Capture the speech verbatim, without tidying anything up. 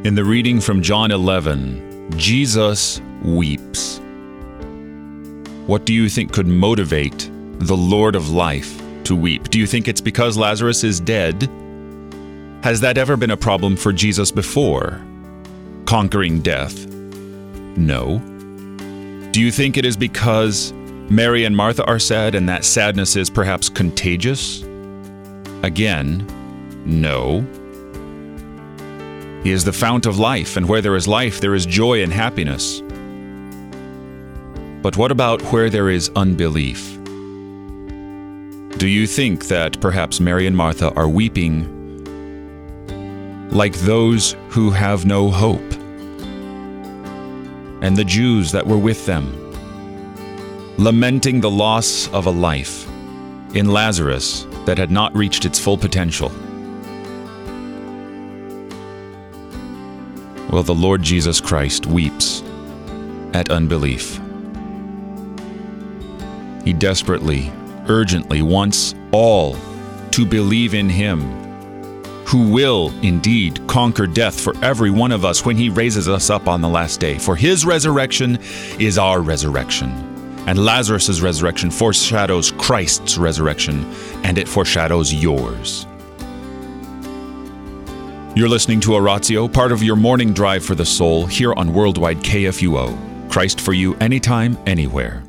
In the reading from John eleven, Jesus weeps. What do you think could motivate the Lord of life to weep? Do you think it's because Lazarus is dead? Has that ever been a problem for Jesus before? Conquering death? No. Do you think it is because Mary and Martha are sad and that sadness is perhaps contagious? Again, no. He is the fount of life, and where there is life, there is joy and happiness. But what about where there is unbelief? Do you think that perhaps Mary and Martha are weeping like those who have no hope, and the Jews that were with them, lamenting the loss of a life in Lazarus that had not reached its full potential? Well, the Lord Jesus Christ weeps at unbelief. He desperately, urgently wants all to believe in Him, who will indeed conquer death for every one of us when He raises us up on the last day. For His resurrection is our resurrection, and Lazarus' resurrection foreshadows Christ's resurrection, and it foreshadows yours. You're listening to Oratio, part of your morning drive for the soul, here on Worldwide K F U O. Christ for you, anytime, anywhere.